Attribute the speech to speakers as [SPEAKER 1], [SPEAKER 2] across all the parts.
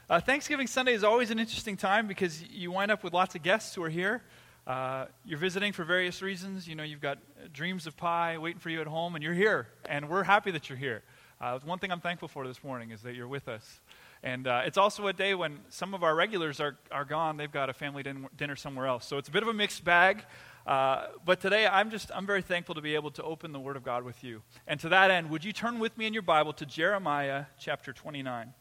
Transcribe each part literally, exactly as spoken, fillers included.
[SPEAKER 1] Uh, Thanksgiving Sunday is always an interesting time because you wind up with lots of guests who are here. Uh, you're visiting for various reasons. You know, you've got dreams of pie waiting for you at home, and you're here, and we're happy that you're here. Uh, one thing I'm thankful for this morning is that you're with us. And uh, it's also a day when some of our regulars are, are gone. They've got a family din- dinner somewhere else. So it's a bit of a mixed bag. Uh, but today, I'm just, I'm very thankful to be able to open the Word of God with you. And to that end, would you turn with me in your Bible to Jeremiah chapter twenty-nine.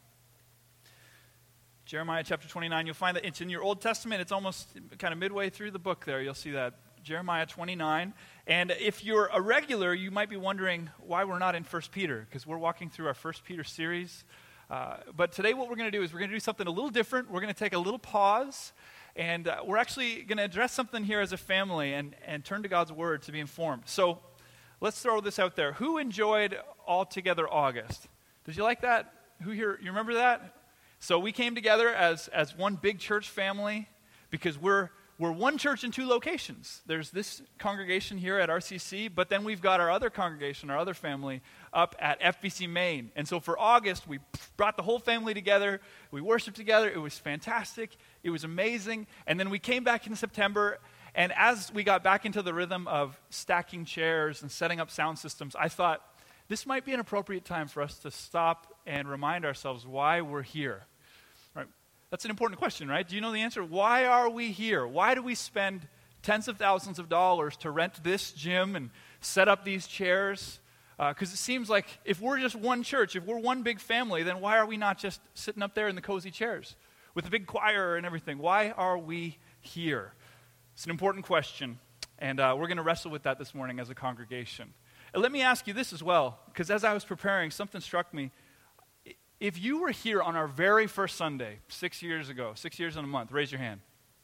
[SPEAKER 1] Jeremiah chapter twenty-nine, you'll find that it's in your Old Testament. It's almost kind of midway through the book there. You'll see that. Jeremiah twenty-nine. And if you're a regular, you might be wondering why we're not in First Peter, because we're walking through our First Peter series. Uh, but today what we're going to do is we're going to do something a little different. We're going to take a little pause, and uh, we're actually going to address something here as a family and, and turn to God's Word to be informed. So let's throw this out there. Who enjoyed All Together August? Did you like that? Who here, you remember that? So we came together as, as one big church family because we're we're one church in two locations. There's this congregation here at R C C, but then we've got our other congregation, our other family, up at F B C Maine. And so for August, we brought the whole family together. We worshiped together. It was fantastic. It was amazing. And then we came back in September, and as we got back into the rhythm of stacking chairs and setting up sound systems, I thought this might be an appropriate time for us to stop and remind ourselves why we're here. Right? That's an important question, right? Do you know the answer? Why are we here? Why do we spend tens of thousands of dollars to rent this gym and set up these chairs? Because uh, it seems like if we're just one church, if we're one big family, then why are we not just sitting up there in the cozy chairs with a big choir and everything? Why are we here? It's an important question, and uh, we're going to wrestle with that this morning as a congregation. And let me ask you this as well, because as I was preparing, something struck me. If you were here on our very first Sunday, six years ago, six years and a month, raise your hand.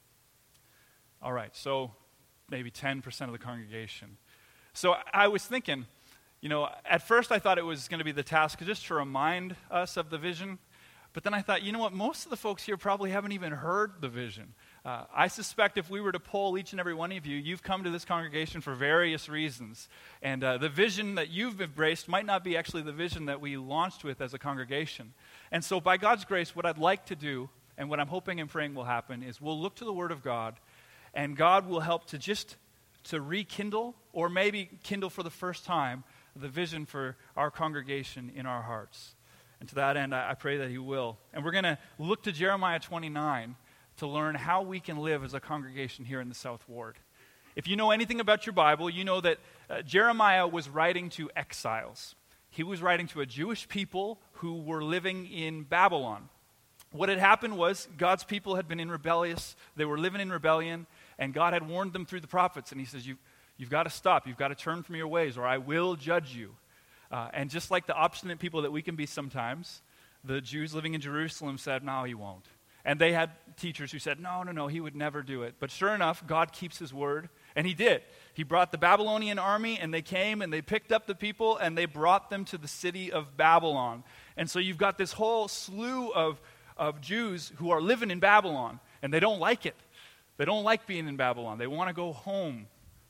[SPEAKER 1] All right, so maybe ten percent of the congregation. So I was thinking, you know, at first I thought it was going to be the task just to remind us of the vision. But then I thought, you know what, most of the folks here probably haven't even heard the vision. Uh, I suspect if we were to poll each and every one of you, you've come to this congregation for various reasons. And uh, the vision that you've embraced might not be actually the vision that we launched with as a congregation. And so by God's grace, what I'd like to do, and what I'm hoping and praying will happen, is we'll look to the Word of God, and God will help to just to rekindle, or maybe kindle for the first time, the vision for our congregation in our hearts. And to that end, I, I pray that He will. And we're going to look to Jeremiah twenty-nine to learn how we can live as a congregation here in the South Ward. If you know anything about your Bible, you know that uh, Jeremiah was writing to exiles. He was writing to a Jewish people who were living in Babylon. What had happened was God's people had been in rebellious, they were living in rebellion, and God had warned them through the prophets, and He says, you've, you've got to stop, you've got to turn from your ways, or I will judge you. Uh, and just like the obstinate people that we can be sometimes, the Jews living in Jerusalem said, no, He won't. And they had teachers who said, no, no, no, He would never do it. But sure enough, God keeps His word, and He did. He brought the Babylonian army, and they came, and they picked up the people, and they brought them to the city of Babylon. And so you've got this whole slew of, of Jews who are living in Babylon, and they don't like it. They don't like being in Babylon. They want to go home.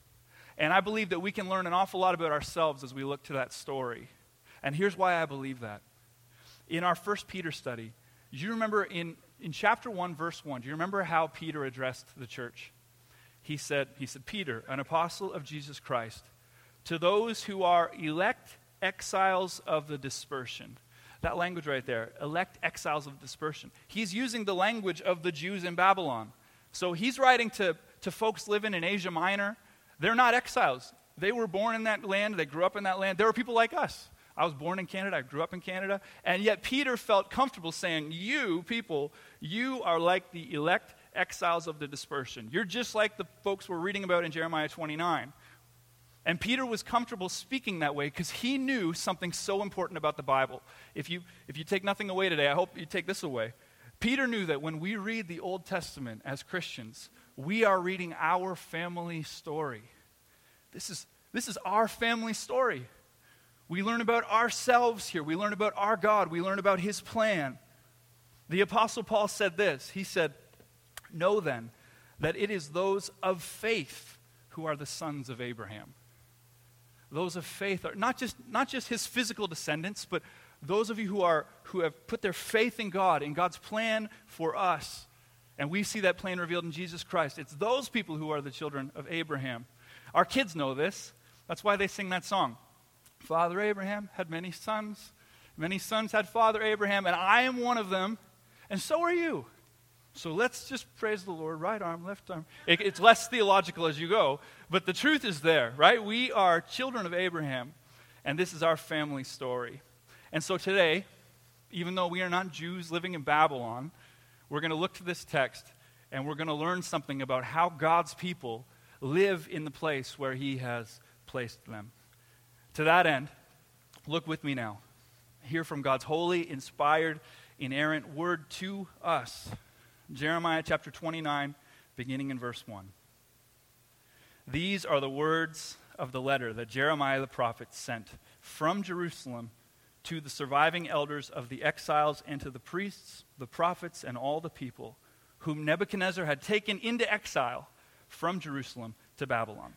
[SPEAKER 1] And I believe that we can learn an awful lot about ourselves as we look to that story. And here's why I believe that. In our First Peter study, do you remember in, in chapter one, verse one, do you remember how Peter addressed the church? He said, he said, Peter, an apostle of Jesus Christ, to those who are elect exiles of the dispersion. That language right there, elect exiles of dispersion. He's using the language of the Jews in Babylon. So he's writing to, to folks living in Asia Minor. They're not exiles. They were born in that land. They grew up in that land. They were people like us. I was born in Canada. I grew up in Canada. And yet Peter felt comfortable saying, you people, you are like the elect exiles of the dispersion. You're just like the folks we're reading about in Jeremiah twenty-nine. And Peter was comfortable speaking that way because he knew something so important about the Bible. If you, if you take nothing away today, I hope you take this away. Peter knew that when we read the Old Testament as Christians, we are reading our family story. This is, this is our family story. We learn about ourselves here. We learn about our God. We learn about His plan. The Apostle Paul said this. He said, know then that it is those of faith who are the sons of Abraham. Those of faith are not just, not just his physical descendants, but, those of you who are who have put their faith in God, in God's plan for us, and we see that plan revealed in Jesus Christ, it's those people who are the children of Abraham. Our kids know this. That's why they sing that song. Father Abraham had many sons. Many sons had Father Abraham, and I am one of them, and so are you. So let's just praise the Lord, right arm, left arm. It, it's less theological as you go, but the truth is there, right? We are children of Abraham, and this is our family story. And so today, even though we are not Jews living in Babylon, we're going to look to this text, and we're going to learn something about how God's people live in the place where he has placed them. To that end, look with me now. Hear from God's holy, inspired, inerrant word to us. Jeremiah chapter twenty-nine, beginning in verse one. These are the words of the letter that Jeremiah the prophet sent from Jerusalem to the surviving elders of the exiles and to the priests, the prophets, and all the people whom Nebuchadnezzar had taken into exile from Jerusalem to Babylon.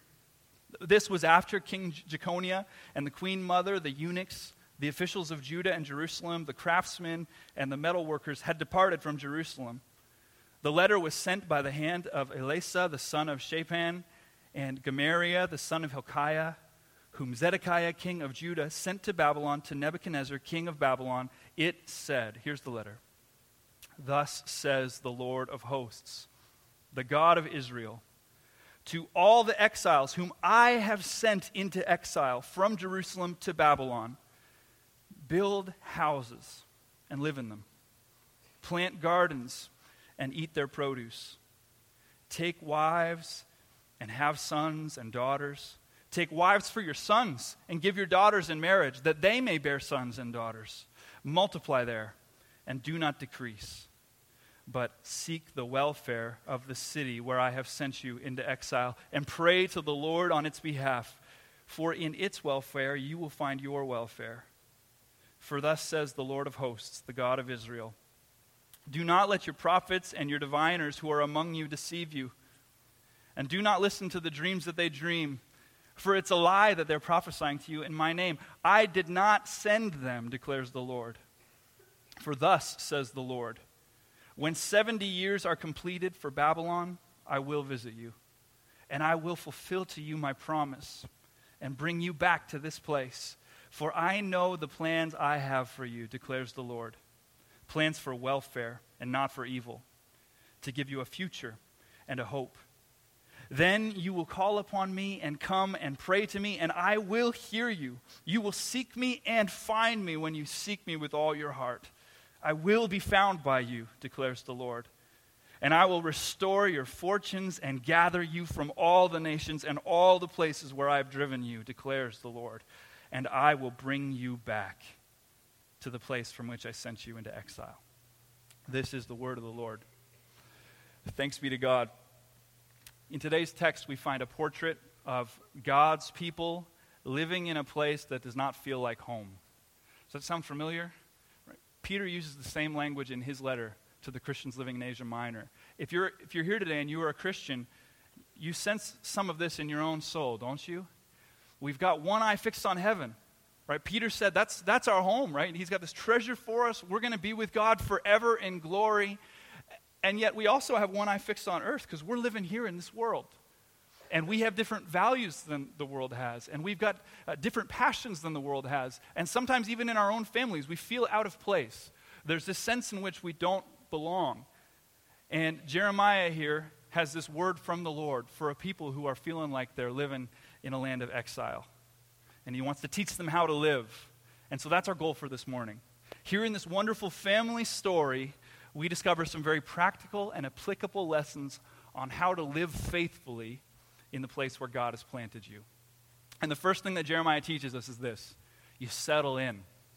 [SPEAKER 1] This was after King Jeconiah and the queen mother, the eunuchs, the officials of Judah and Jerusalem, the craftsmen, and the metal workers had departed from Jerusalem. The letter was sent by the hand of Elasah, the son of Shaphan, and Gemariah, the son of Hilkiah, whom Zedekiah, king of Judah, sent to Babylon to Nebuchadnezzar, king of Babylon. It said, here's the letter, "Thus says the Lord of hosts, the God of Israel, to all the exiles whom I have sent into exile from Jerusalem to Babylon, build houses and live in them. Plant gardens and eat their produce. Take wives and have sons and daughters. Take wives for your sons and give your daughters in marriage, that they may bear sons and daughters. Multiply there and do not decrease, but seek the welfare of the city where I have sent you into exile, and pray to the Lord on its behalf, for in its welfare you will find your welfare. For thus says the Lord of hosts, the God of Israel, do not let your prophets and your diviners who are among you deceive you, and do not listen to the dreams that they dream, for it's a lie that they're prophesying to you in my name. I did not send them, declares the Lord. For thus says the Lord, when seventy years are completed for Babylon, I will visit you, and I will fulfill to you my promise, and bring you back to this place. For I know the plans I have for you, declares the Lord, plans for welfare and not for evil, to give you a future and a hope. Then you will call upon me and come and pray to me, and I will hear you. You will seek me and find me when you seek me with all your heart. I will be found by you, declares the Lord. And I will restore your fortunes and gather you from all the nations and all the places where I have driven you, declares the Lord. And I will bring you back to the place from which I sent you into exile. This is the word of the Lord. Thanks be to God. In today's text, we find a portrait of God's people living in a place that does not feel like home. Does that sound familiar? Right. Peter uses the same language in his letter to the Christians living in Asia Minor. If you're, if you're here today and you are a Christian, you sense some of this in your own soul, don't you? We've got one eye fixed on heaven, right? Peter said that's, that's our home, right? He's got this treasure for us. We're going to be with God forever in glory. And yet we also have one eye fixed on earth because we're living here in this world. And we have different values than the world has. And we've got uh, different passions than the world has. And sometimes even in our own families, we feel out of place. There's this sense in which we don't belong. And Jeremiah here has this word from the Lord for a people who are feeling like they're living in a land of exile. And he wants to teach them how to live. And so that's our goal for this morning. Here in this wonderful family story, we discover some very practical and applicable lessons on how to live faithfully in the place where God has planted you. And the first thing that Jeremiah teaches us is this: you settle in.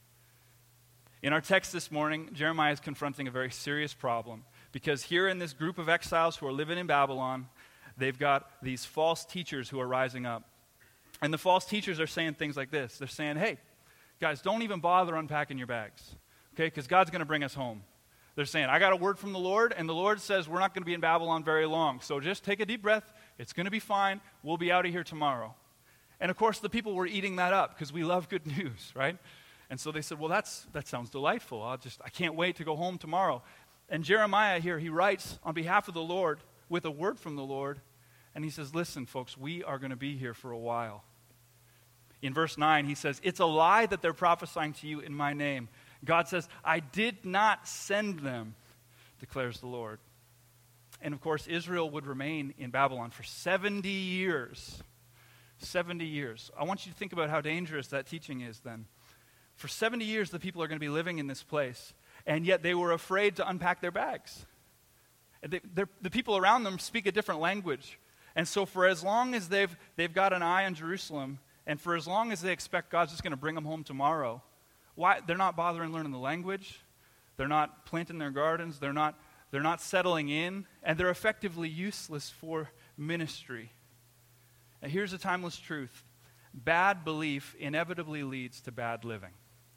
[SPEAKER 1] In our text this morning, Jeremiah is confronting a very serious problem, because here in this group of exiles who are living in Babylon, they've got these false teachers who are rising up. And the false teachers are saying things like this. They're saying, hey, guys, don't even bother unpacking your bags, okay, because God's going to bring us home. They're saying, I got a word from the Lord, and the Lord says we're not going to be in Babylon very long. So just take a deep breath. It's going to be fine. We'll be out of here tomorrow. And of course, the people were eating that up because we love good news, right? And so they said, well, that's that sounds delightful. I'll just, I can't wait to go home tomorrow. And Jeremiah here, he writes on behalf of the Lord with a word from the Lord. And he says, listen, folks, we are going to be here for a while. In verse nine, he says, it's a lie that they're prophesying to you in my name. God says, I did not send them, declares the Lord. And of course, Israel would remain in Babylon for seventy years. seventy years. I want you to think about how dangerous that teaching is then. For seventy years, the people are going to be living in this place, and yet they were afraid to unpack their bags. And they, the people around them speak a different language. And so for as long as they've, they've got an eye on Jerusalem, and for as long as they expect God's just going to bring them home tomorrow, why they're not bothering learning the language, they're not planting their gardens, they're not, they're not settling in, and they're effectively useless for ministry. And here's a timeless truth. Bad belief inevitably leads to bad living.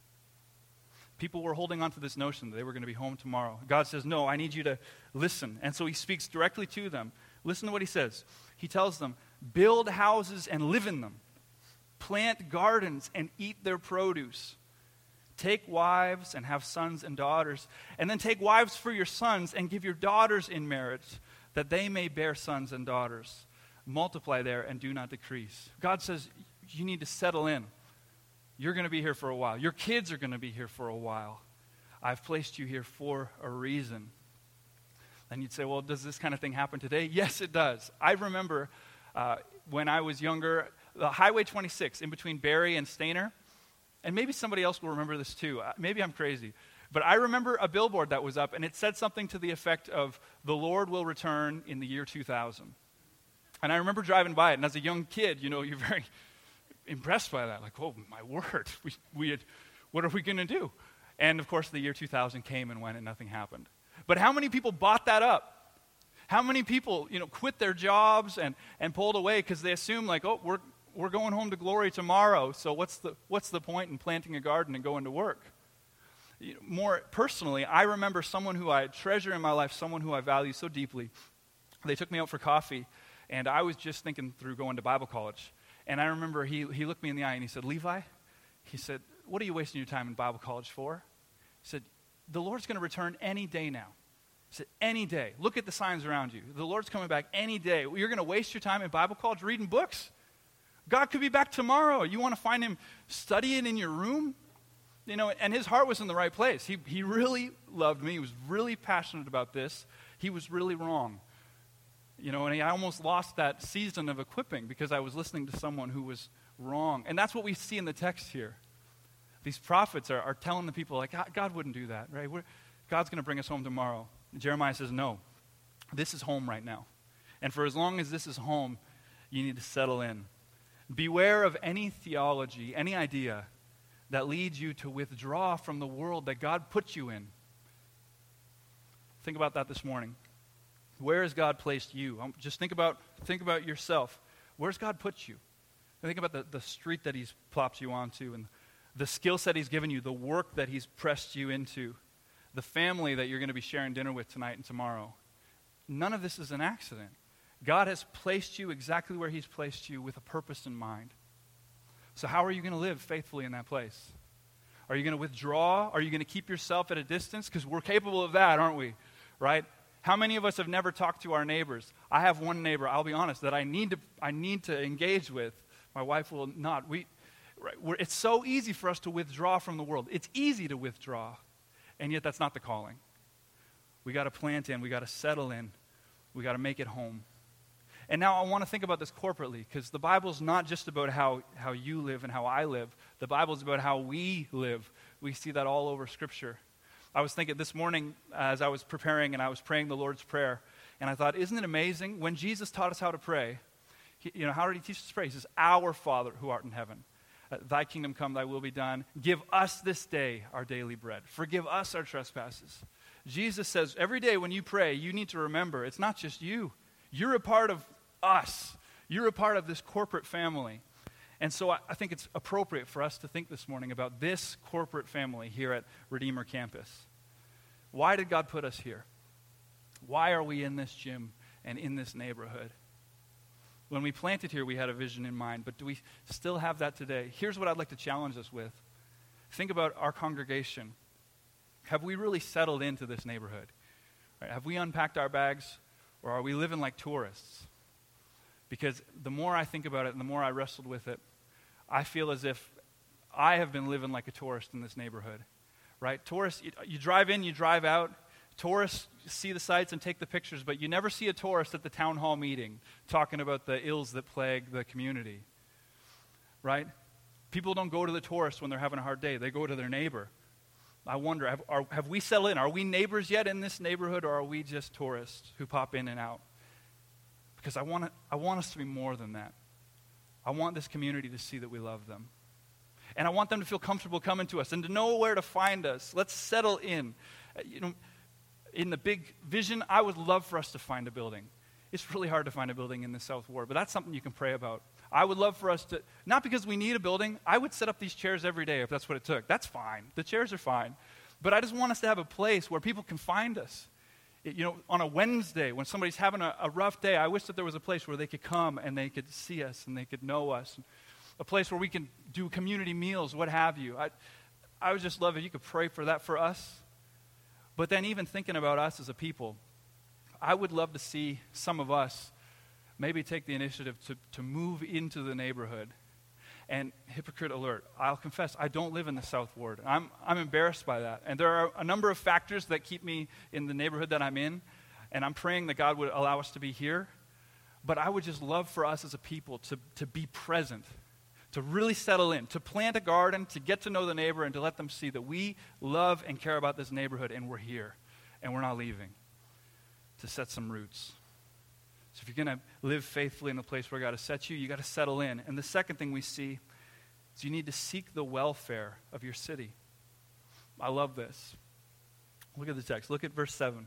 [SPEAKER 1] People were holding on to this notion that they were going to be home tomorrow. God says, no, I need you to listen. And so he speaks directly to them. Listen to what he says. He tells them, build houses and live in them. Plant gardens and eat their produce. Take wives and have sons and daughters. And then take wives for your sons and give your daughters in marriage, that they may bear sons and daughters. Multiply there and do not decrease. God says, you need to settle in. You're going to be here for a while. Your kids are going to be here for a while. I've placed you here for a reason. And you'd say, well, does this kind of thing happen today? Yes, it does. I remember uh, when I was younger, the Highway twenty-six in between Barrie and Stayner, and maybe somebody else will remember this too. Uh, maybe I'm crazy. But I remember a billboard that was up, and it said something to the effect of, the Lord will return in the year two thousand. And I remember driving by it, and as a young kid, you know, you're very impressed by that. Like, oh, my word, we, we had, what are we going to do? And, of course, the year two thousand came and went, and nothing happened. But how many people bought that up? How many people, you know, quit their jobs and, and pulled away because they assume, like, oh, we're we're going home to glory tomorrow, so what's the what's the point in planting a garden and going to work? You know, more personally, I remember someone who I treasure in my life, someone who I value so deeply. They took me out for coffee, and I was just thinking through going to Bible college. And I remember he, he looked me in the eye and he said, Levi, he said, what are you wasting your time in Bible college for? He said, the Lord's going to return any day now. He said, any day. Look at the signs around you. The Lord's coming back any day. You're going to waste your time in Bible college reading books? God could be back tomorrow. You want to find him studying in your room? You know, and his heart was in the right place. He, he really loved me. He was really passionate about this. He was really wrong. You know, and he, I almost lost that season of equipping because I was listening to someone who was wrong. And that's what we see in the text here. These prophets are, are telling the people, like, God, God wouldn't do that, right? We're, God's going to bring us home tomorrow. And Jeremiah says, no, this is home right now. And for as long as this is home, you need to settle in. Beware of any theology, any idea that leads you to withdraw from the world that God put you in. Think about that this morning. Where has God placed you? Um, just think about think about yourself. Where's God put you? Think about the, the street that he's plopped you onto and the skill set he's given you, the work that he's pressed you into, the family that you're going to be sharing dinner with tonight and tomorrow. None of this is an accident. God has placed you exactly where he's placed you with a purpose in mind. So how are you going to live faithfully in that place? Are you going to withdraw? Are you going to keep yourself at a distance? Because we're capable of that, aren't we? Right? How many of us have never talked to our neighbors? I have one neighbor, I'll be honest, that I need to I need to engage with. My wife will not. We, right, we're, it's so easy for us to withdraw from the world. It's easy to withdraw, and yet that's not the calling. We got to plant in. We got to settle in. We got to make it home. And now I want to think about this corporately, because the Bible's not just about how, how you live and how I live. The Bible's about how we live. We see that all over Scripture. I was thinking this morning as I was preparing and I was praying the Lord's Prayer, and I thought, isn't it amazing? When Jesus taught us how to pray, he, you know, how did he teach us to pray? He says, our Father who art in heaven, uh, thy kingdom come, thy will be done. Give us this day our daily bread. Forgive us our trespasses. Jesus says every day when you pray, you need to remember it's not just you. You're a part of us. You're a part of this corporate family. And so I, I think it's appropriate for us to think this morning about this corporate family here at Redeemer Campus. Why did God put us here? Why are we in this gym and in this neighborhood? When we planted here, we had a vision in mind, but do we still have that today? Here's what I'd like to challenge us with. think about our congregation. Have we really settled into this neighborhood? Right? Have we unpacked our bags, or are we living like tourists? Because the more I think about it and the more I wrestled with it, I feel as if I have been living like a tourist in this neighborhood. Right? Tourists, you, you drive in, you drive out. Tourists see the sights and take the pictures, but you never see a tourist at the town hall meeting talking about the ills that plague the community. Right? People don't go to the tourist when they're having a hard day. They go to their neighbor. I wonder, have, are, have we settled in? Are we neighbors yet in this neighborhood, or are we just tourists who pop in and out? Because I want to, I want us to be more than that. I want this community to see that we love them. And I want them to feel comfortable coming to us and to know where to find us. Let's settle in. Uh, you know, in the big vision, I would love for us to find a building. It's really hard to find a building in the South Ward, but that's something you can pray about. I would love for us to, not because we need a building, I would set up these chairs every day if that's what it took. That's fine. The chairs are fine. But I just want us to have a place where people can find us. It, you know, on a Wednesday, when somebody's having a, a rough day, I wish that there was a place where they could come and they could see us and they could know us. A place where we can do community meals, what have you. I, I would just love if you could pray for that for us. But then even thinking about us as a people, I would love to see some of us maybe take the initiative to, to move into the neighborhood. And hypocrite alert, I'll confess, I don't live in the South Ward. I'm, I'm embarrassed by that. And there are a number of factors that keep me in the neighborhood that I'm in. And I'm praying that God would allow us to be here. But I would just love for us as a people to, to be present, to really settle in, to plant a garden, to get to know the neighbor, and to let them see that we love and care about this neighborhood, and we're here, and we're not leaving, to set some roots. So if you're going to live faithfully in the place where God has set you, you got to settle in. And the second thing we see is you need to seek the welfare of your city. I love this. Look at the text. Look at verse seven.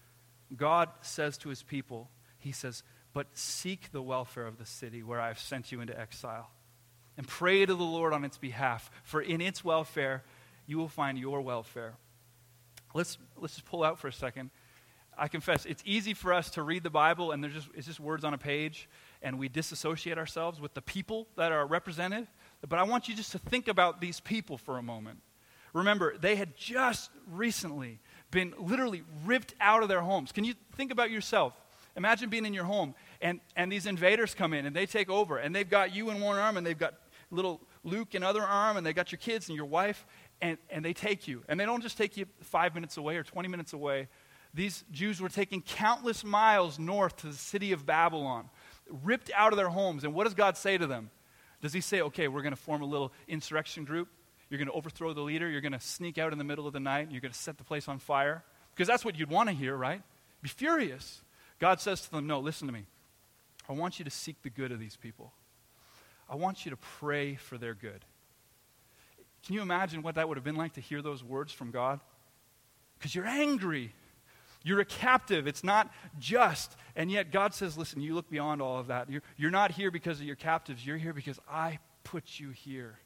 [SPEAKER 1] God says to his people, he says, but seek the welfare of the city where I have sent you into exile, and pray to the Lord on its behalf, for in its welfare you will find your welfare. Let's, let's just pull out for a second. I confess, it's easy for us to read the Bible and there's just, it's just words on a page, and we disassociate ourselves with the people that are represented. But I want you just to think about these people for a moment. Remember, they had just recently been literally ripped out of their homes. Can you think about yourself? Imagine being in your home, and, and these invaders come in, and they take over, and they've got you in one arm, and they've got little Luke in other arm, and they got your kids and your wife, and, and they take you. And they don't just take you five minutes away or twenty minutes away. These Jews were taken countless miles north to the city of Babylon, ripped out of their homes. And what does God say to them? Does he say, okay, we're going to form a little insurrection group? You're going to overthrow the leader? You're going to sneak out in the middle of the night? And you're going to set the place on fire? Because that's what you'd want to hear, right? Be furious. God says to them, no, listen to me. I want you to seek the good of these people. I want you to pray for their good. Can you imagine what that would have been like to hear those words from God? Because you're angry. You're a captive. It's not just. And yet God says, listen, you look beyond all of that. You're, you're not here because of your captives. You're here because I put you here.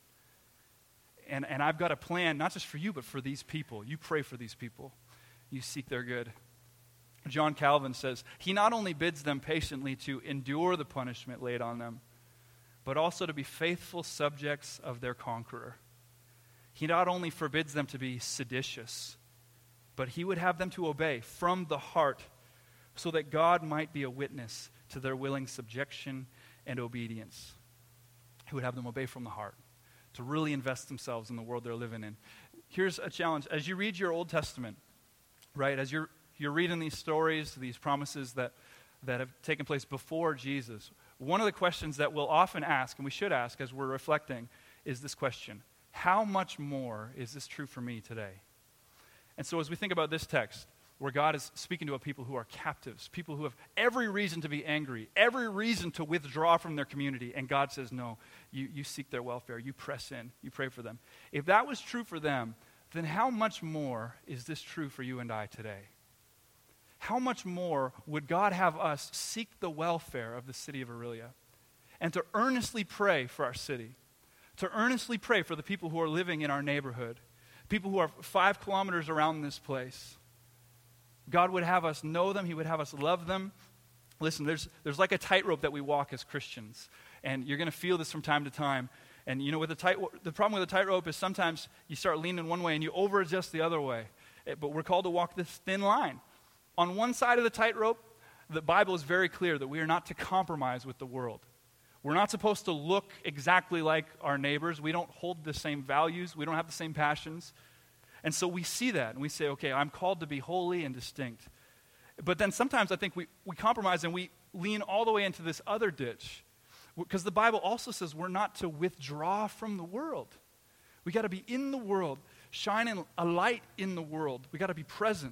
[SPEAKER 1] And, and I've got a plan, not just for you, but for these people. You pray for these people. You seek their good. John Calvin says, he not only bids them patiently to endure the punishment laid on them, but also to be faithful subjects of their conqueror. He not only forbids them to be seditious, but he would have them to obey from the heart, so that God might be a witness to their willing subjection and obedience. He would have them obey from the heart, to really invest themselves in the world they're living in. Here's a challenge. As you read your Old Testament, right, as you're, you're reading these stories, these promises that, that have taken place before Jesus, one of the questions that we'll often ask, and we should ask as we're reflecting, is this question: how much more is this true for me today? And so as we think about this text, where God is speaking to a people who are captives, people who have every reason to be angry, every reason to withdraw from their community, and God says, no, you, you seek their welfare, you press in, you pray for them. If that was true for them, then how much more is this true for you and I today? How much more would God have us seek the welfare of the city of Aurelia, and to earnestly pray for our city, to earnestly pray for the people who are living in our neighborhood, people who are five kilometers around this place. God would have us know them. He would have us love them. Listen, there's, there's like a tightrope that we walk as Christians. And you're going to feel this from time to time. And you know, with the tight, the problem with a tightrope is sometimes you start leaning one way and you over adjust the other way. But we're called to walk this thin line. On one side of the tightrope, the Bible is very clear that we are not to compromise with the world. We're not supposed to look exactly like our neighbors. We don't hold the same values. We don't have the same passions. And so we see that and we say, okay, I'm called to be holy and distinct. But then sometimes I think we, we compromise and we lean all the way into this other ditch. Because the Bible also says we're not to withdraw from the world. We got to be in the world, shining a light in the world. We got to be present.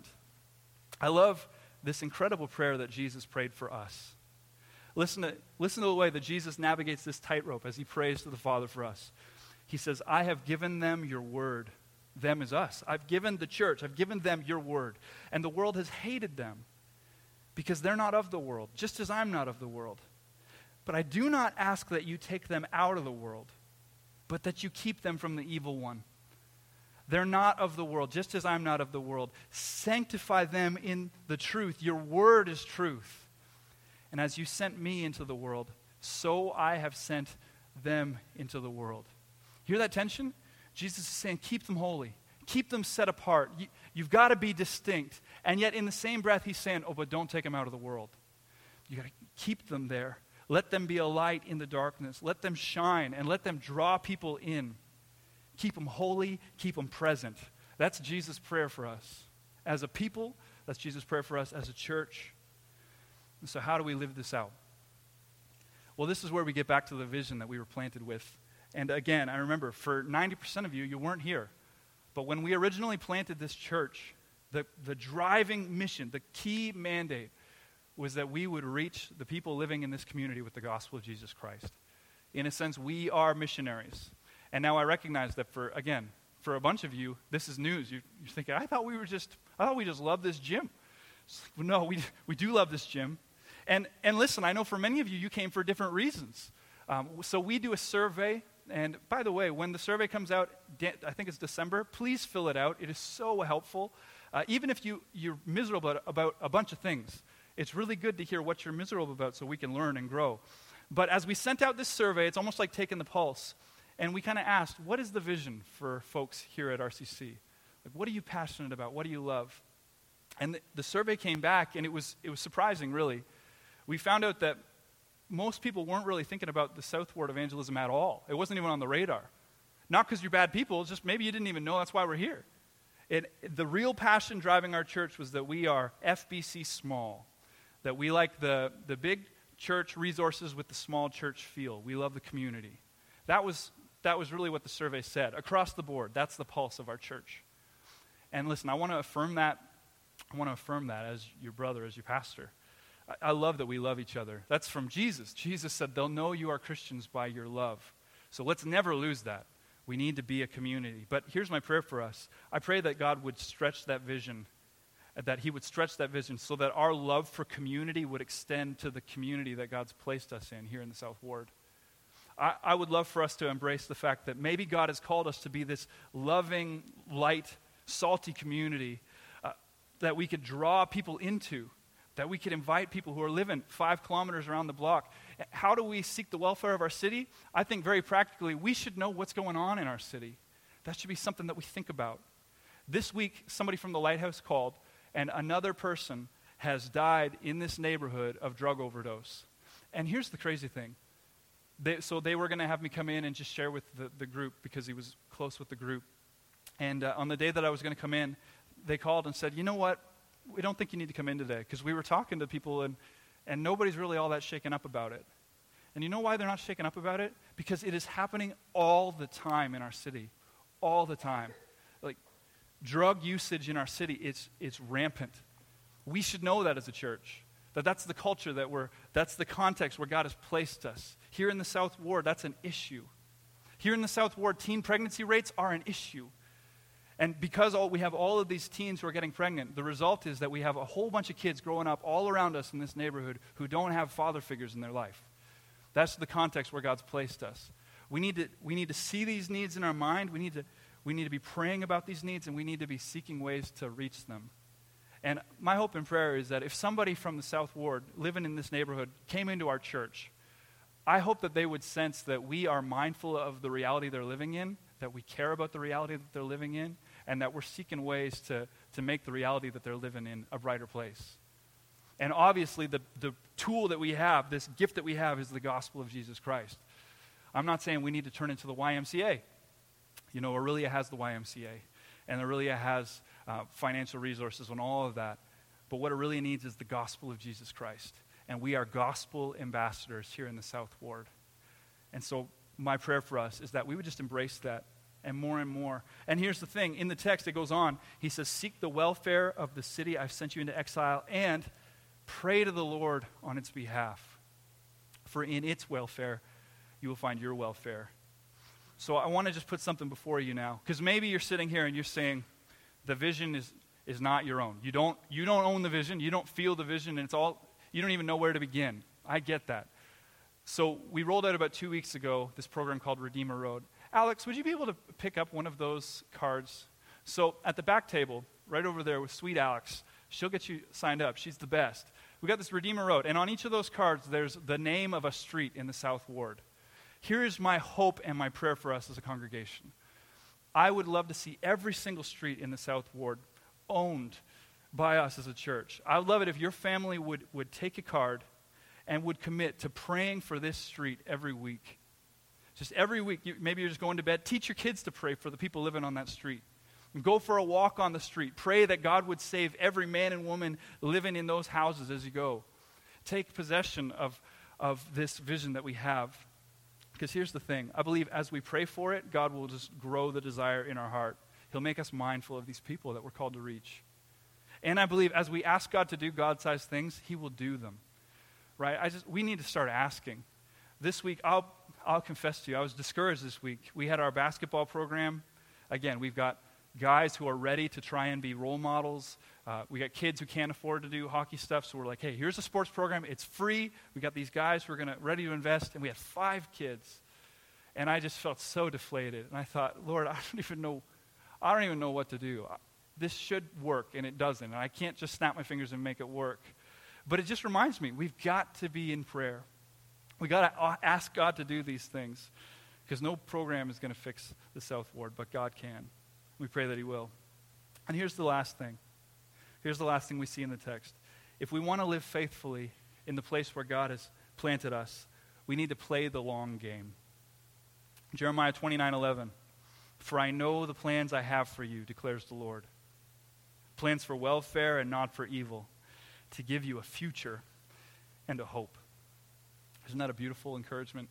[SPEAKER 1] I love this incredible prayer that Jesus prayed for us. Listen to, listen to the way that Jesus navigates this tightrope as he prays to the Father for us. He says, I have given them your word. Them is us. I've given the church, I've given them your word. And the world has hated them because they're not of the world, just as I'm not of the world. But I do not ask that you take them out of the world, but that you keep them from the evil one. They're not of the world, just as I'm not of the world. Sanctify them in the truth. Your word is truth. And as you sent me into the world, so I have sent them into the world. Hear that tension? Jesus is saying, keep them holy. Keep them set apart. You, you've got to be distinct. And yet in the same breath, he's saying, oh, but don't take them out of the world. You got to keep them there. Let them be a light in the darkness. Let them shine and let them draw people in. Keep them holy. Keep them present. That's Jesus' prayer for us. As a people, that's Jesus' prayer for us as a church. And so how do we live this out? Well, this is where we get back to the vision that we were planted with. And again, I remember for ninety percent of you, you weren't here. But when we originally planted this church, the, the driving mission, the key mandate was that we would reach the people living in this community with the gospel of Jesus Christ. In a sense, we are missionaries. And now I recognize that for, again, for a bunch of you, this is news. You, you're thinking, I thought we were just, I thought we just loved this gym. Like, no, we we do love this gym. And and listen, I know for many of you, you came for different reasons. Um, so we do a survey. And by the way, when the survey comes out, I think it's December, please fill it out. It is so helpful. Uh, even if you, you're miserable about, about a bunch of things, it's really good to hear what you're miserable about so we can learn and grow. But as we sent out this survey, it's almost like taking the pulse. And we kind of asked, what is the vision for folks here at R C C? Like, what are you passionate about? What do you love? And the, the survey came back, and it was it was surprising, really. We found out that most people weren't really thinking about the South Ward evangelism at all. It wasn't even on the radar. Not because you're bad people, it's just maybe you didn't even know that's why we're here. It, the real passion driving our church was that we are F B C small, that we like the, the big church resources with the small church feel. We love the community. That was, that was really what the survey said. Across the board, that's the pulse of our church. And listen, I want to affirm that. I want to affirm that as your brother, as your pastor. I love that we love each other. That's from Jesus. Jesus said, they'll know you are Christians by your love. So let's never lose that. We need to be a community. But here's my prayer for us. I pray that God would stretch that vision, that he would stretch that vision so that our love for community would extend to the community that God's placed us in here in the South Ward. I, I would love for us to embrace the fact that maybe God has called us to be this loving, light, salty community uh, that we could draw people into, that we could invite people who are living five kilometers around the block. How do we seek the welfare of our city? I think very practically, we should know what's going on in our city. That should be something that we think about. This week, somebody from the Lighthouse called, and another person has died in this neighborhood of drug overdose. And here's the crazy thing. They, so they were going to have me come in and just share with the, the group because he was close with the group. And uh, on the day that I was going to come in, they called and said, you know what? We don't think you need to come in today, because we were talking to people and, and nobody's really all that shaken up about it. And you know why they're not shaken up about it? Because it is happening all the time in our city. All the time. Like, drug usage in our city, it's, it's rampant. We should know that as a church. That that's the culture that we're, that's the context where God has placed us. Here in the South Ward, that's an issue. Here in the South Ward, teen pregnancy rates are an issue. And because all, we have all of these teens who are getting pregnant, the result is that we have a whole bunch of kids growing up all around us in this neighborhood who don't have father figures in their life. That's the context where God's placed us. We need to, we need to see these needs in our mind. We need to, we need to be praying about these needs, and we need to be seeking ways to reach them. And my hope and prayer is that if somebody from the South Ward living in this neighborhood came into our church, I hope that they would sense that we are mindful of the reality they're living in, that we care about the reality that they're living in, and that we're seeking ways to, to make the reality that they're living in a brighter place. And obviously, the, the tool that we have, this gift that we have, is the gospel of Jesus Christ. I'm not saying we need to turn into the Y M C A. You know, Aurelia has the Y M C A, and Aurelia has uh, financial resources and all of that. But what Aurelia needs is the gospel of Jesus Christ. And we are gospel ambassadors here in the South Ward. And so my prayer for us is that we would just embrace that, and more and more. And here's the thing. In the text, it goes on. He says, seek the welfare of the city I've sent you into exile, and pray to the Lord on its behalf. For in its welfare, you will find your welfare. So I want to just put something before you now. Because maybe you're sitting here and you're saying, the vision is, is not your own. You don't, you don't own the vision. You don't feel the vision. And it's all, you don't even know where to begin. I get that. So we rolled out about two weeks ago this program called Redeemer Road. Alex, would you be able to pick up one of those cards? So at the back table, right over there with sweet Alex, she'll get you signed up. She's the best. We got this Redeemer Road, and on each of those cards, there's the name of a street in the South Ward. Here is my hope and my prayer for us as a congregation. I would love to see every single street in the South Ward owned by us as a church. I would love it if your family would, would take a card and would commit to praying for this street every week. Just every week, you, maybe you're just going to bed. Teach your kids to pray for the people living on that street. And go for a walk on the street. Pray that God would save every man and woman living in those houses as you go. Take possession of, of this vision that we have. Because here's the thing. I believe as we pray for it, God will just grow the desire in our heart. He'll make us mindful of these people that we're called to reach. And I believe as we ask God to do God-sized things, He will do them. Right? I just we need to start asking. This week, I'll I'll confess to you, I was discouraged this week. We had our basketball program. Again, we've got guys who are ready to try and be role models. Uh, we got kids who can't afford to do hockey stuff, so we're like, hey, here's a sports program. It's free. We got these guys who are gonna ready to invest, and we had five kids. And I just felt so deflated. And I thought, Lord, I don't even know, I don't even know what to do. This should work, and it doesn't. And I can't just snap my fingers and make it work. But it just reminds me, we've got to be in prayer. We got to ask God to do these things, because no program is going to fix the South Ward, but God can. We pray that He will. And here's the last thing. Here's the last thing we see in the text. If we want to live faithfully in the place where God has planted us, we need to play the long game. Jeremiah twenty-nine eleven. For I know the plans I have for you, declares the Lord. Plans for welfare and not for evil, to give you a future and a hope. Isn't that a beautiful encouragement?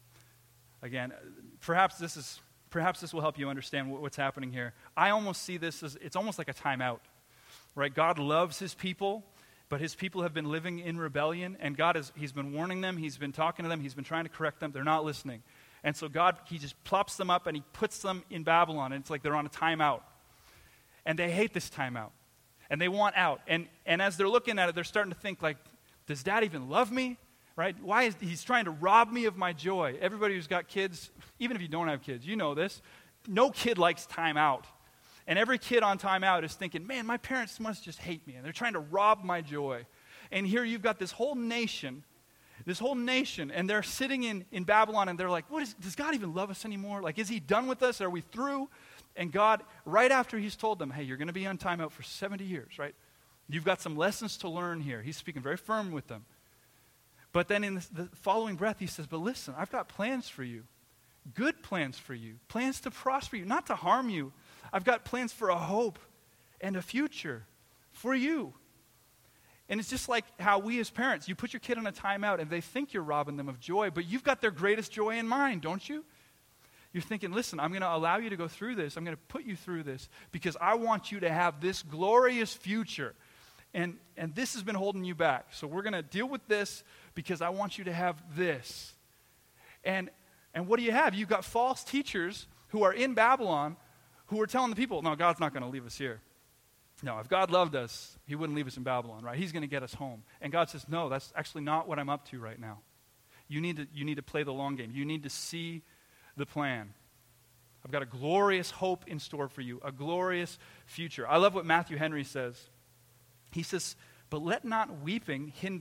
[SPEAKER 1] Again, perhaps this is perhaps this will help you understand what, what's happening here. I almost see this as, it's almost like a timeout, right? God loves His people, but His people have been living in rebellion, and God has, He's been warning them, He's been talking to them, He's been trying to correct them. They're not listening. And so God, He just plops them up and He puts them in Babylon, and it's like they're on a timeout. And they hate this timeout. And they want out. And, and as they're looking at it, they're starting to think like, does Dad even love me? Right? Why is He's trying to rob me of my joy? Everybody who's got kids, even if you don't have kids, you know this. No kid likes time out. And every kid on time out is thinking, man, my parents must just hate me. And they're trying to rob my joy. And here you've got this whole nation, this whole nation, and they're sitting in, in Babylon, and they're like, what is, does God even love us anymore? Like, is He done with us? Are we through? And God, right after He's told them, hey, you're going to be on timeout for seventy years, right? You've got some lessons to learn here. He's speaking very firm with them. But then in the, the following breath, He says, but listen, I've got plans for you. Good plans for you. Plans to prosper you, not to harm you. I've got plans for a hope and a future for you. And it's just like how we as parents, you put your kid on a timeout and they think you're robbing them of joy, but you've got their greatest joy in mind, don't you? You're thinking, listen, I'm going to allow you to go through this. I'm going to put you through this because I want you to have this glorious future. And, and this has been holding you back. So we're going to deal with this because I want you to have this. And, and what do you have? You've got false teachers who are in Babylon who are telling the people, no, God's not going to leave us here. No, if God loved us, He wouldn't leave us in Babylon, right? He's going to get us home. And God says, no, that's actually not what I'm up to right now. You need to, you need to play the long game. You need to see the plan. I've got a glorious hope in store for you, a glorious future. I love what Matthew Henry says. He says, but let not weeping hinder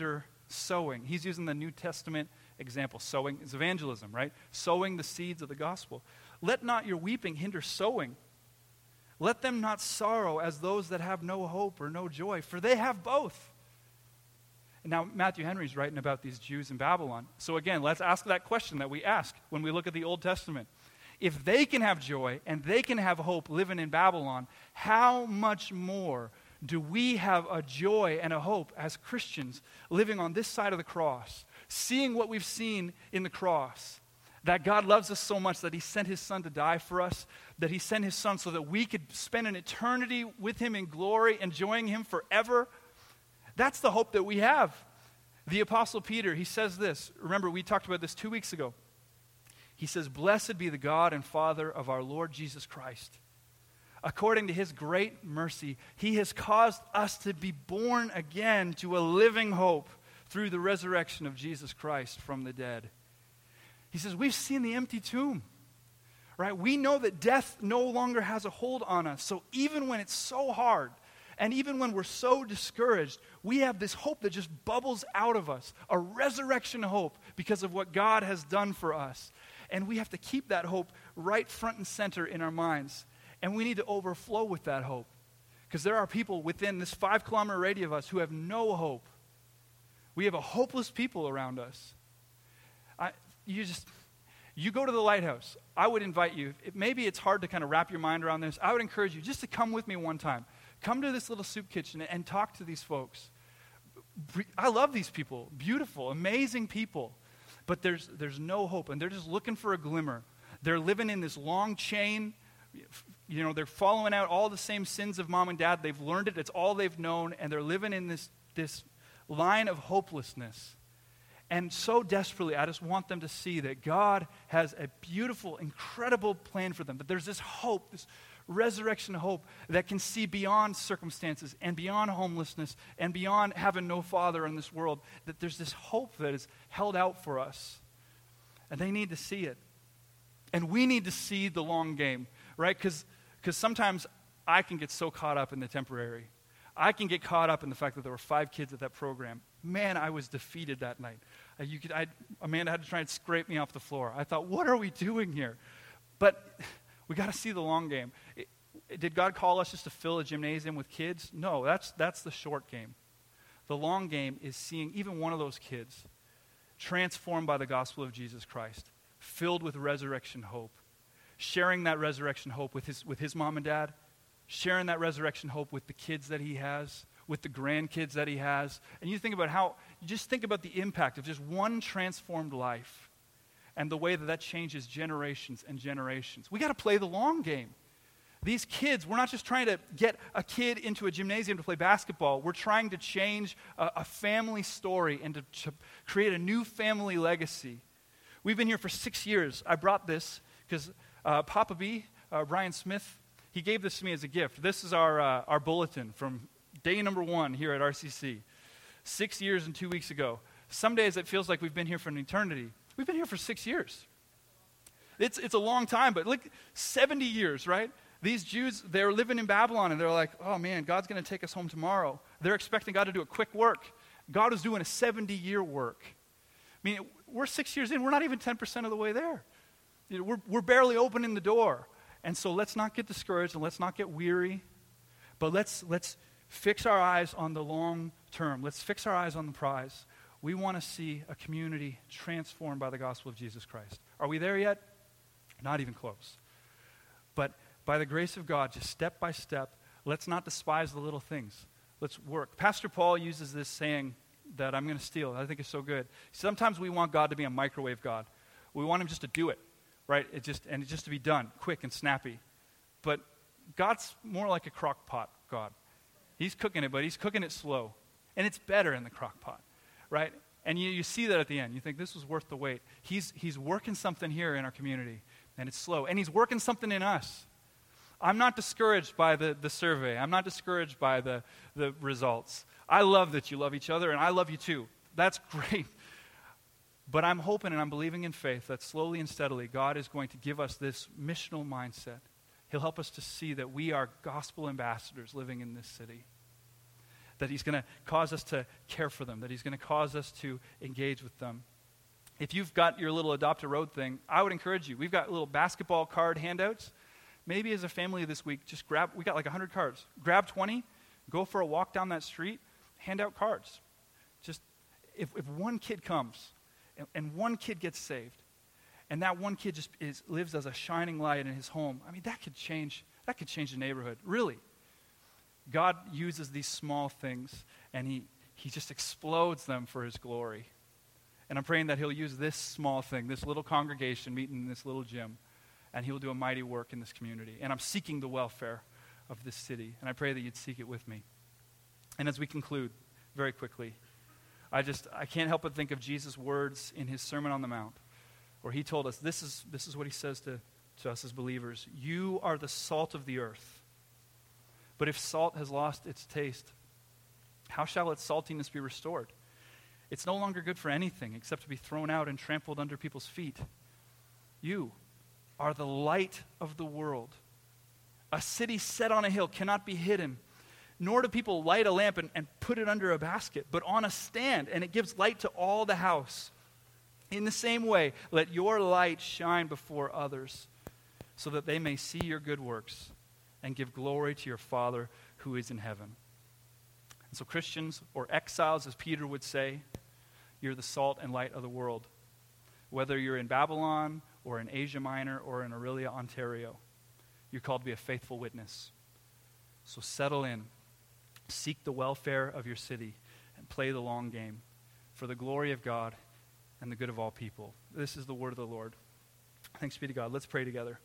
[SPEAKER 1] sowing. He's using the New Testament example. Sowing is evangelism, right? Sowing the seeds of the gospel. Let not your weeping hinder sowing. Let them not sorrow as those that have no hope or no joy, for they have both. And now Matthew Henry's writing about these Jews in Babylon. So again, let's ask that question that we ask when we look at the Old Testament. If they can have joy and they can have hope living in Babylon, how much more do we have a joy and a hope as Christians living on this side of the cross, seeing what we've seen in the cross, that God loves us so much that he sent his son to die for us, that he sent his son so that we could spend an eternity with him in glory, enjoying him forever? That's the hope that we have. The Apostle Peter, he says this. Remember, we talked about this two weeks ago. He says, "Blessed be the God and Father of our Lord Jesus Christ. According to his great mercy, he has caused us to be born again to a living hope through the resurrection of Jesus Christ from the dead." He says, we've seen the empty tomb, right? We know that death no longer has a hold on us. So even when it's so hard, and even when we're so discouraged, we have this hope that just bubbles out of us, a resurrection hope because of what God has done for us. And we have to keep that hope right front and center in our minds. And we need to overflow with that hope. Because there are people within this five kilometer radius of us who have no hope. We have a hopeless people around us. I, you just, you go to the Lighthouse. I would invite you, it, maybe it's hard to kind of wrap your mind around this. I would encourage you just to come with me one time. Come to this little soup kitchen and talk to these folks. I love these people. Beautiful, amazing people. But there's there's no hope, and they're just looking for a glimmer. They're living in this long chain. You know, they're following out all the same sins of mom and dad. They've learned it. It's all they've known, and they're living in this, this line of hopelessness. And so desperately, I just want them to see that God has a beautiful, incredible plan for them, that there's this hope, this resurrection hope that can see beyond circumstances and beyond homelessness and beyond having no father in this world, that there's this hope that is held out for us. And they need to see it. And we need to see the long game, right? Because because sometimes I can get so caught up in the temporary. I can get caught up in the fact that there were five kids at that program. Man, I was defeated that night. Uh, you could, I, Amanda had to try and scrape me off the floor. I thought, what are we doing here? But we got to see the long game. It, it, did God call us just to fill a gymnasium with kids? No, that's that's the short game. The long game is seeing even one of those kids transformed by the gospel of Jesus Christ, filled with resurrection hope, sharing that resurrection hope with his with his mom and dad, sharing that resurrection hope with the kids that he has, with the grandkids that he has. And you think about how, you just think about the impact of just one transformed life and the way that that changes generations and generations. We got to play the long game. These kids, we're not just trying to get a kid into a gymnasium to play basketball. We're trying to change a, a family story and to, to create a new family legacy. We've been here for six years. I brought this because uh, Papa B, uh, Brian Smith, he gave this to me as a gift. This is our uh, our bulletin from day number one here at R C C. Six years and two weeks ago. Some days it feels like we've been here for an eternity. We've been here for six years. It's it's a long time, but look, seventy years, right? These Jews, they're living in Babylon, and they're like, oh man, God's going to take us home tomorrow. They're expecting God to do a quick work. God is doing a seventy-year work. I mean, we're six years in. We're not even ten percent of the way there. You know, we're, we're barely opening the door. And so let's not get discouraged, and let's not get weary, but let's let's fix our eyes on the long term. Let's fix our eyes on the prize. We want to see a community transformed by the gospel of Jesus Christ. Are we there yet? Not even close. But by the grace of God, just step by step, let's not despise the little things. Let's work. Pastor Paul uses this saying that I'm going to steal. I think it's so good. Sometimes we want God to be a microwave God. We want him just to do it, right? It just and it just to be done, quick and snappy. But God's more like a crock pot God. He's cooking it, but he's cooking it slow. And it's better in the crock pot, right? And you, you see that at the end. You think this was worth the wait. He's, he's working something here in our community, and it's slow. And he's working something in us. I'm not discouraged by the, the survey. I'm not discouraged by the, the results. I love that you love each other, and I love you too. That's great. But I'm hoping and I'm believing in faith that slowly and steadily God is going to give us this missional mindset. He'll help us to see that we are gospel ambassadors living in this city. that he's going to cause us to care for them, that he's going to cause us to engage with them. If you've got your little Adopt a Road thing, I would encourage you. We've got little basketball card handouts. Maybe as a family this week, just grab, we got like one hundred cards. Grab twenty, go for a walk down that street, hand out cards. Just, if, if one kid comes and, and one kid gets saved, and that one kid just is, lives as a shining light in his home, I mean, that could change, that could change the neighborhood, really. God uses these small things, and he, he just explodes them for his glory. And I'm praying that he'll use this small thing, this little congregation meeting in this little gym, and he'll do a mighty work in this community. And I'm seeking the welfare of this city, and I pray that you'd seek it with me. And as we conclude, very quickly, I just, I can't help but think of Jesus' words in his Sermon on the Mount, where he told us, this is, this is what he says to, to us as believers: you are the salt of the earth. But if salt has lost its taste, how shall its saltiness be restored? It's no longer good for anything except to be thrown out and trampled under people's feet. You are the light of the world. A city set on a hill cannot be hidden, nor do people light a lamp and, and put it under a basket, but on a stand, and it gives light to all the house. In the same way, let your light shine before others, so that they may see your good works and give glory to your Father who is in heaven. And so Christians, or exiles, as Peter would say, you're the salt and light of the world. Whether you're in Babylon or in Asia Minor or in Orillia, Ontario, you're called to be a faithful witness. So settle in, seek the welfare of your city, and play the long game for the glory of God and the good of all people. This is the word of the Lord. Thanks be to God. Let's pray together.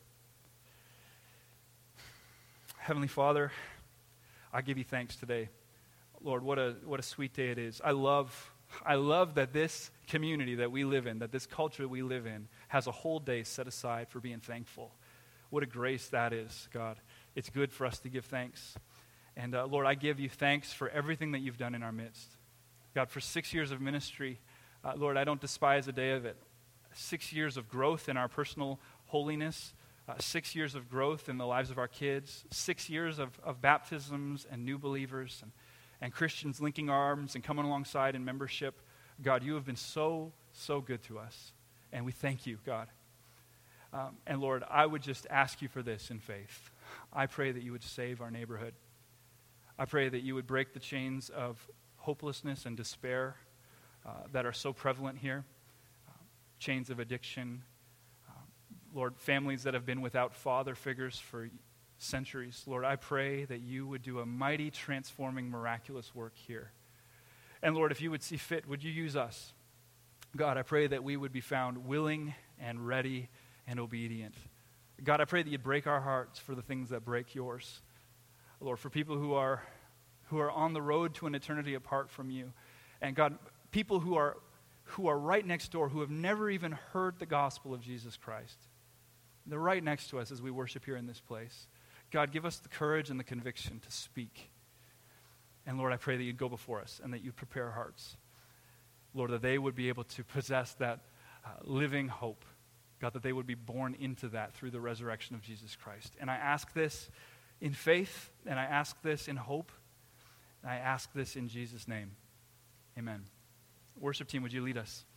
[SPEAKER 1] Heavenly Father, I give you thanks today. Lord, what a what a sweet day it is. I love I love that this community that we live in, that this culture we live in, has a whole day set aside for being thankful. What a grace that is, God. It's good for us to give thanks. And uh, Lord, I give you thanks for everything that you've done in our midst. God, for six years of ministry, uh, Lord, I don't despise a day of it. Six years of growth in our personal holiness, uh, six years of growth in the lives of our kids, six years of, of baptisms and new believers, and and Christians linking arms and coming alongside in membership. God, you have been so, so good to us. And we thank you, God. Um, and Lord, I would just ask you for this in faith. I pray that you would save our neighborhood. I pray that you would break the chains of hopelessness and despair uh, that are so prevalent here. Uh, chains of addiction. Uh, Lord, families that have been without father figures for centuries. Lord, I pray that you would do a mighty, transforming, miraculous work here. And Lord, if you would see fit, would you use us? God, I pray that we would be found willing and ready and obedient. God, I pray that you'd break our hearts for the things that break yours. Lord, for people who are who are on the road to an eternity apart from you. And God, people who are who are right next door, who have never even heard the gospel of Jesus Christ. They're right next to us as we worship here in this place. God, give us the courage and the conviction to speak. And Lord, I pray that you'd go before us and that you'd prepare our hearts. Lord, that they would be able to possess that uh, living hope. God, that they would be born into that through the resurrection of Jesus Christ. And I ask this in faith, and I ask this in hope, and I ask this in Jesus' name. Amen. Worship team, would you lead us?